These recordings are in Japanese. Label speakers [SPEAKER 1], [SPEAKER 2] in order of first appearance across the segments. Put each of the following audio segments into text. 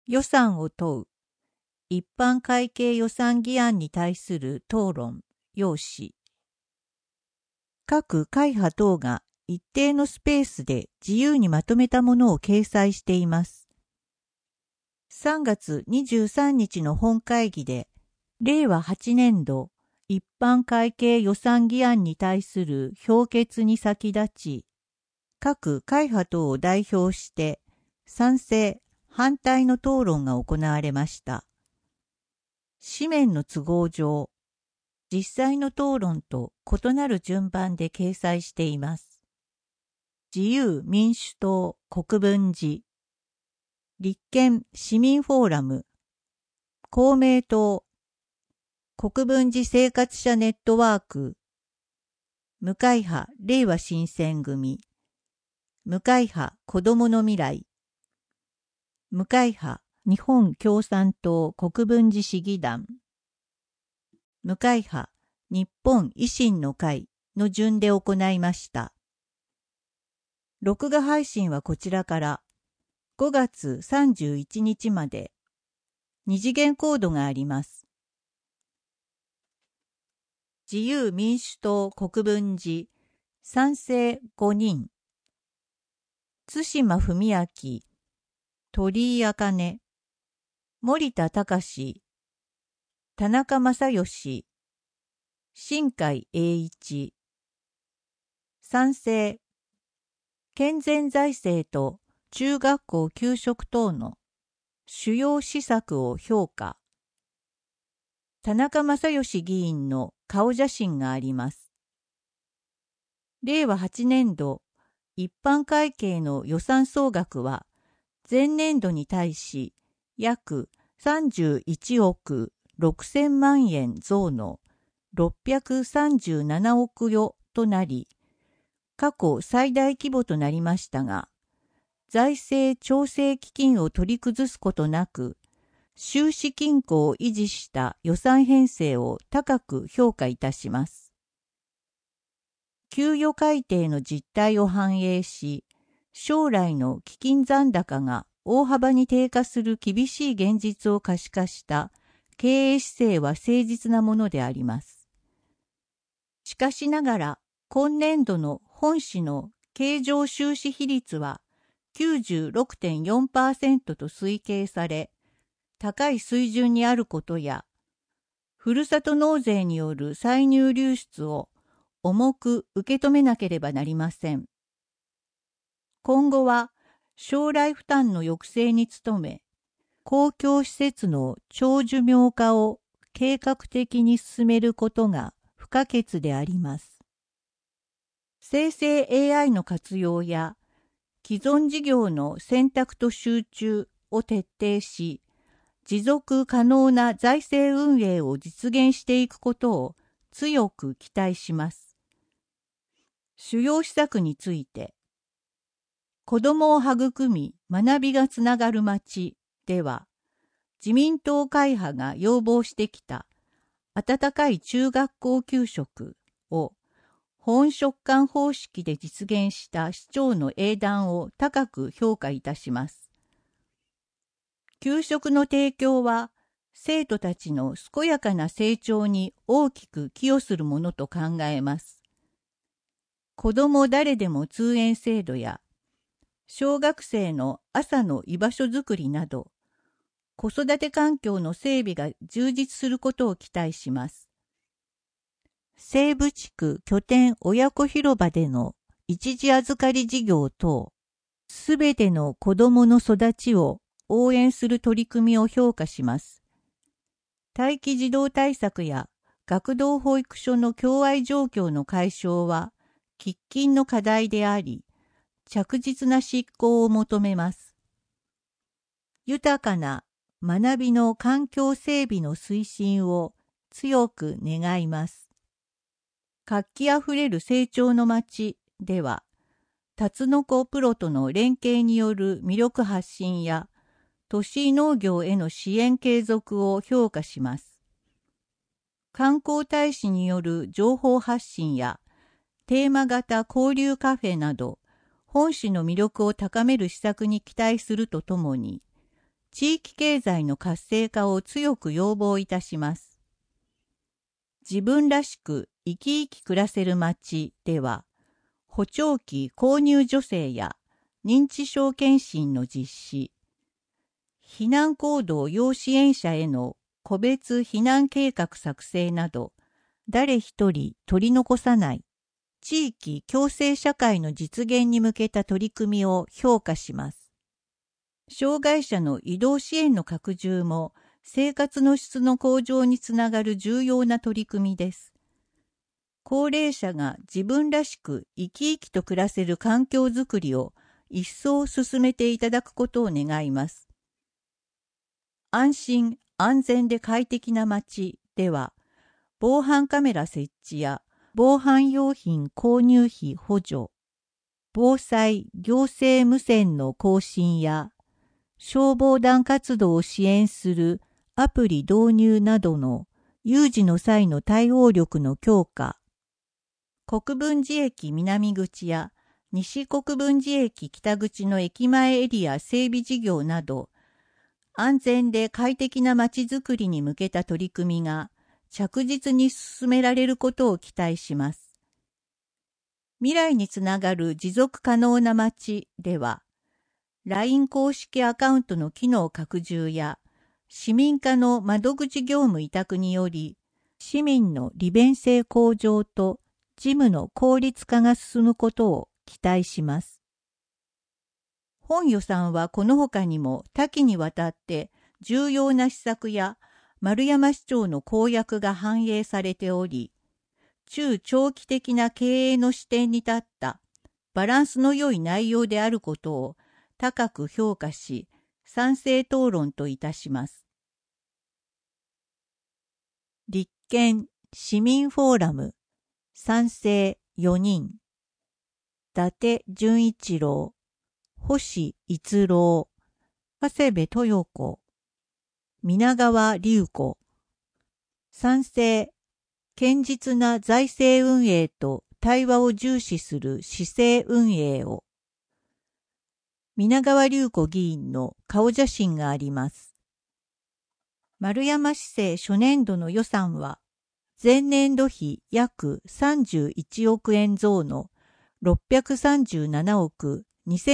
[SPEAKER 1] 予算を問う。一般会計予算議案に対する討論、要旨。各会派等が一定のスペースで自由にまとめたものを掲載しています。3月23日の本会議で、令和8年度一般会計予算議案に対する評決に先立ち、各会派等を代表して賛成・反対の討論が行われました。紙面の都合上、実際の討論と異なる順番で掲載しています。自由民主党国分寺、立憲市民フォーラム、公明党、国分寺生活者ネットワーク、無会派令和新選組、無会派子どもの未来、無会派日本共産党国分寺市議団、無会派日本維新の会の順で行いました。録画配信はこちらから5月31日まで2次元コードがあります。自由民主党国分寺賛成5人、津島文明、鳥居茜、森田隆、田中正義、新海英一、賛成、健全財政と中学校給食等の主要施策を評価。田中正義議員の顔写真があります。令和8年度一般会計の予算総額は前年度に対し約31億6000万円増の637億余となり、過去最大規模となりましたが、財政調整基金を取り崩すことなく、収支均衡を維持した予算編成を高く評価いたします。給与改定の実態を反映し、将来の基金残高が大幅に低下する厳しい現実を可視化した経営姿勢は誠実なものであります。しかしながら、今年度の本市の経常収支比率は 96.4% と推計され、高い水準にあることや、ふるさと納税による歳入流出を重く受け止めなければなりません。今後は将来負担の抑制に努め、公共施設の長寿命化を計画的に進めることが不可欠であります。生成 AI の活用や既存事業の選択と集中を徹底し、持続可能な財政運営を実現していくことを強く期待します。主要施策について、子どもを育み学びがつながる街では、自民党会派が要望してきた温かい中学校給食を本食感方式で実現した市長の英断を高く評価いたします。給食の提供は生徒たちの健やかな成長に大きく寄与するものと考えます。子ども誰でも通園制度や小学生の朝の居場所づくりなど、子育て環境の整備が充実することを期待します。西部地区拠点親子広場での一時預かり事業等、すべての子どもの育ちを応援する取り組みを評価します。待機児童対策や学童保育所の共愛状況の解消は喫緊の課題であり、着実な執行を求めます。豊かな学びの環境整備の推進を強く願います。活気あふれる成長の街では、タツノコプロとの連携による魅力発信や、都市農業への支援継続を評価します。観光大使による情報発信や、テーマ型交流カフェなど、本市の魅力を高める施策に期待するとともに、 地域経済の活性化を強く要望いたします。自分らしく生き生き暮らせる町では、補聴器購入助成や認知症検診の実施、避難行動要支援者への個別避難計画作成など、誰一人取り残さない地域共生社会の実現に向けた取り組みを評価します。障害者の移動支援の拡充も生活の質の向上につながる重要な取り組みです。高齢者が自分らしく生き生きと暮らせる環境づくりを一層進めていただくことを願います。安心・安全で快適な街では、防犯カメラ設置や防犯用品購入費補助、防災・行政無線の更新や、消防団活動を支援するアプリ導入などの有事の際の対応力の強化、国分寺駅南口や西国分寺駅北口の駅前エリア整備事業など、安全で快適な街づくりに向けた取り組みが着実に進められることを期待します。未来につながる持続可能な街では、LINE 公式アカウントの機能拡充や、市民課の窓口業務委託により、市民の利便性向上と事務の効率化が進むことを期待します。本予算はこの他にも多岐にわたって重要な施策や丸山市長の公約が反映されており、中長期的な経営の視点に立ったバランスの良い内容であることを高く評価し、賛成討論といたします。立憲市民フォーラム賛成4人、伊達純一郎、星逸郎、長谷部豊子、皆川隆子。賛成、堅実な財政運営と対話を重視する市政運営を。皆川隆子議員の顔写真があります。丸山市政初年度の予算は、前年度比約31億円増の637億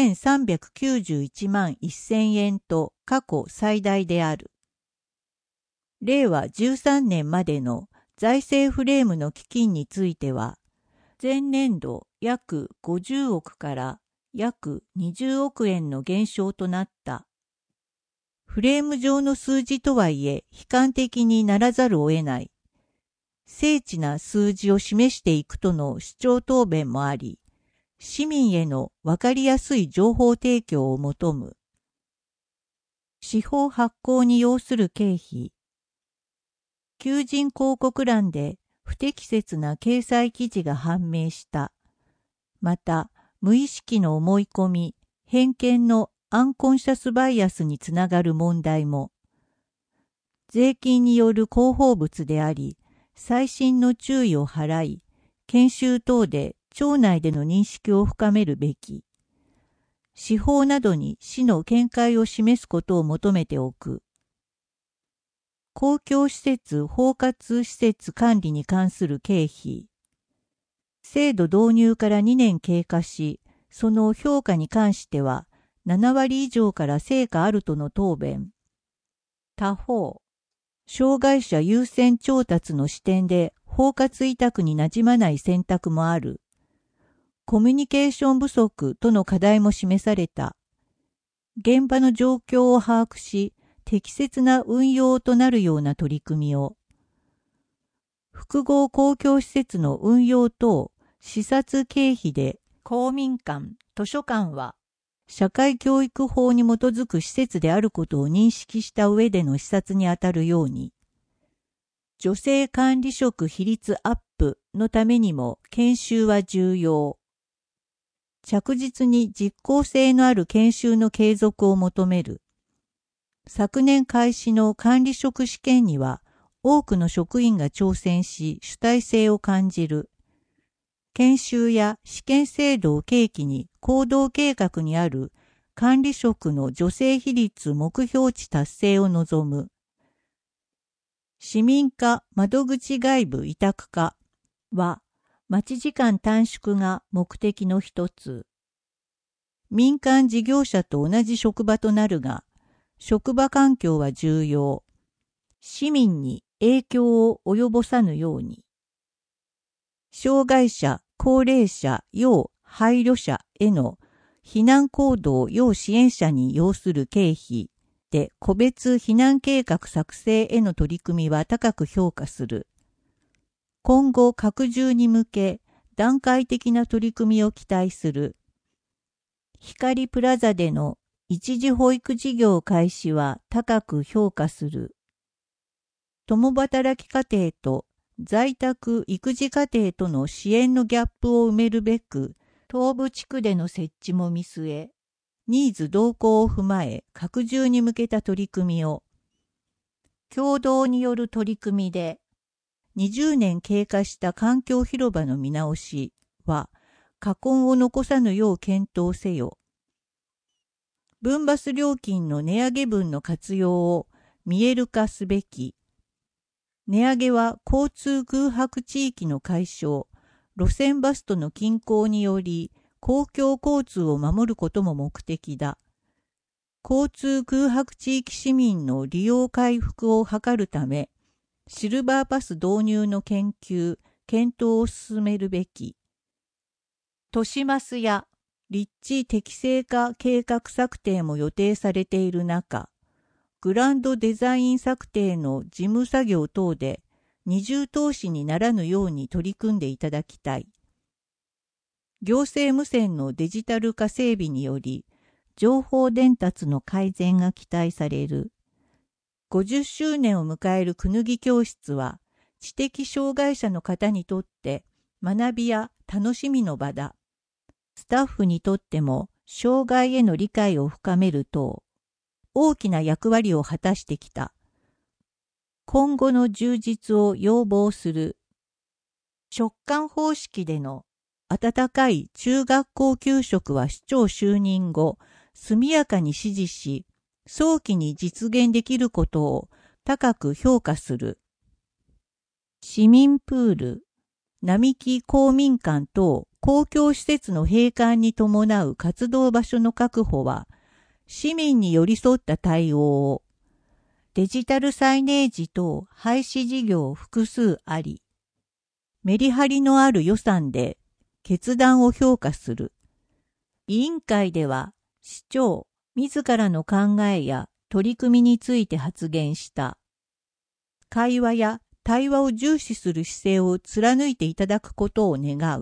[SPEAKER 1] 2391万1000円と過去最大である。令和13年までの財政フレームの基金については、前年度約50億から約20億円の減少となった。フレーム上の数字とはいえ悲観的にならざるを得ない。精緻な数字を示していくとの主張答弁もあり、市民へのわかりやすい情報提供を求む。司法発行に要する経費。求人広告欄で不適切な掲載記事が判明した。また、無意識の思い込み、偏見のアンコンシャスバイアスにつながる問題も。税金による広報物であり、細心の注意を払い、研修等で庁内での認識を深めるべき。司法などに市の見解を示すことを求めておく。公共施設包括施設管理に関する経費。制度導入から2年経過し、その評価に関しては7割以上から成果あるとの答弁。他方、障害者優先調達の視点で包括委託に馴染まない選択もある。コミュニケーション不足との課題も示された。現場の状況を把握し、適切な運用となるような取り組みを。複合公共施設の運用等、視察経費で公民館、図書館は、社会教育法に基づく施設であることを認識した上での視察にあたるように、女性管理職比率アップのためにも研修は重要。着実に実効性のある研修の継続を求める。昨年開始の管理職試験には多くの職員が挑戦し主体性を感じる。研修や試験制度を契機に行動計画にある管理職の女性比率目標値達成を望む。市民課窓口外部委託化は、待ち時間短縮が目的の一つ。民間事業者と同じ職場となるが、職場環境は重要。市民に影響を及ぼさぬように。障害者、高齢者、要配慮者への避難行動要支援者に要する経費で個別避難計画作成への取り組みは高く評価する。今後拡充に向け段階的な取り組みを期待する。光プラザでの一時保育事業開始は高く評価する。共働き家庭と在宅育児家庭との支援のギャップを埋めるべく、東部地区での設置も見据え、ニーズ動向を踏まえ拡充に向けた取り組みを、共同による取り組みで、20年経過した環境広場の見直しは、禍根を残さぬよう検討せよ。分バス料金の値上げ分の活用を見える化すべき。値上げは交通空白地域の解消、路線バスとの均衡により公共交通を守ることも目的だ。交通空白地域市民の利用回復を図るため、シルバーパス導入の検討を進めるべき。都市マスや立地適正化計画策定も予定されている中、グランドデザイン策定の事務作業等で二重投資にならぬように取り組んでいただきたい。行政無線のデジタル化整備により、情報伝達の改善が期待される。50周年を迎えるくぬぎ教室は、知的障害者の方にとって学びや楽しみの場だ。スタッフにとっても障害への理解を深める等、大きな役割を果たしてきた。今後の充実を要望する。食館方式での温かい中学校給食は市長就任後、速やかに指示し、早期に実現できることを高く評価する。市民プール、並木公民館等公共施設の閉館に伴う活動場所の確保は、市民に寄り添った対応を、デジタルサイネージ等廃止事業複数あり、メリハリのある予算で決断を評価する。委員会では、市長自らの考えや取り組みについて発言した。会話や対話を重視する姿勢を貫いていただくことを願う。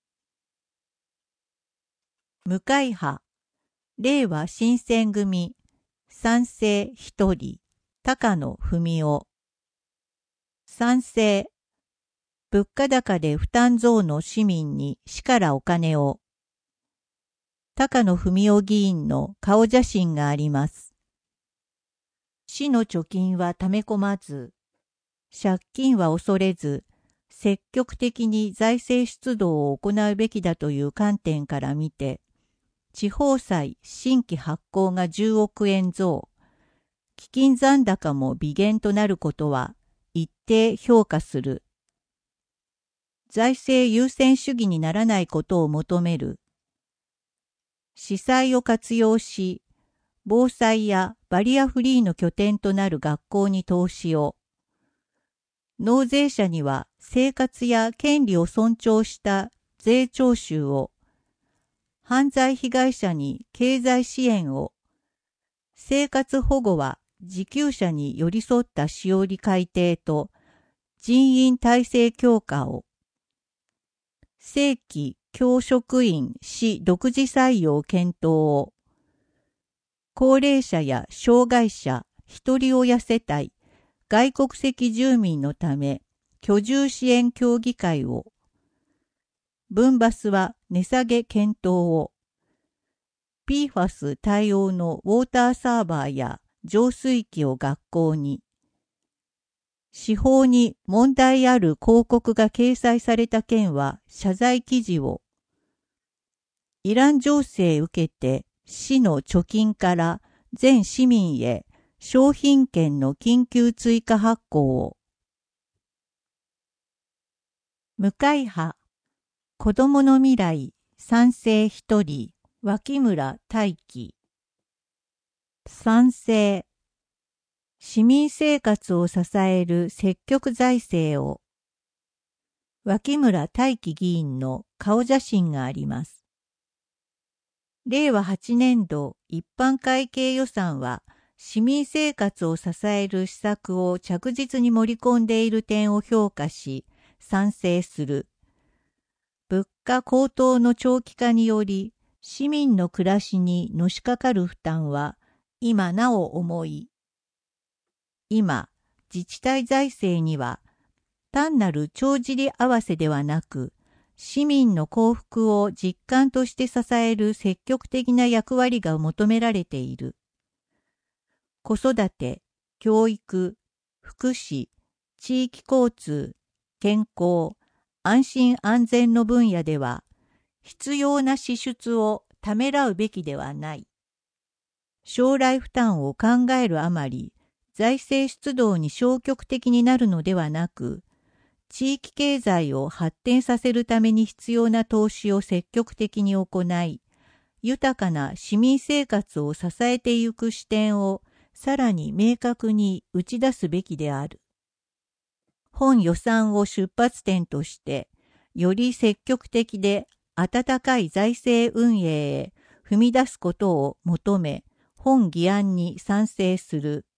[SPEAKER 1] 無会派、令和新選組、賛成1人、高野文夫。賛成、物価高で負担増の市民に市からお金を。高野文夫議員の顔写真があります。市の貯金はため込まず、借金は恐れず、積極的に財政出動を行うべきだという観点から見て、地方債新規発行が10億円増、基金残高も微減となることは一定評価する。財政優先主義にならないことを求める。市債を活用し、防災やバリアフリーの拠点となる学校に投資を。納税者には生活や権利を尊重した税徴収を。犯罪被害者に経済支援を。生活保護は受給者に寄り添ったしおり改定と人員体制強化を。正規教職員市独自採用検討を。高齢者や障害者、一人親世帯、外国籍住民のため居住支援協議会を。分バスは値下げ検討を。PFAS 対応のウォーターサーバーや浄水器を学校に。司法に問題ある広告が掲載された件は謝罪記事を。イラン情勢受けて市の貯金から全市民へ商品券の緊急追加発行を。無会派、子どもの未来、賛成一人、脇村大輝。賛成、市民生活を支える積極財政を。脇村大輝議員の顔写真があります。令和8年度一般会計予算は、市民生活を支える施策を着実に盛り込んでいる点を評価し、賛成する。物価高騰の長期化により、市民の暮らしにのしかかる負担は、今なお重い。今、自治体財政には、単なる帳尻合わせではなく、市民の幸福を実感として支える積極的な役割が求められている。子育て、教育、福祉、地域交通、健康、安心安全の分野では、必要な支出をためらうべきではない。将来負担を考えるあまり、財政出動に消極的になるのではなく、地域経済を発展させるために必要な投資を積極的に行い、豊かな市民生活を支えてゆく視点をさらに明確に打ち出すべきである。本予算を出発点として、より積極的で温かい財政運営へ踏み出すことを求め、本議案に賛成する。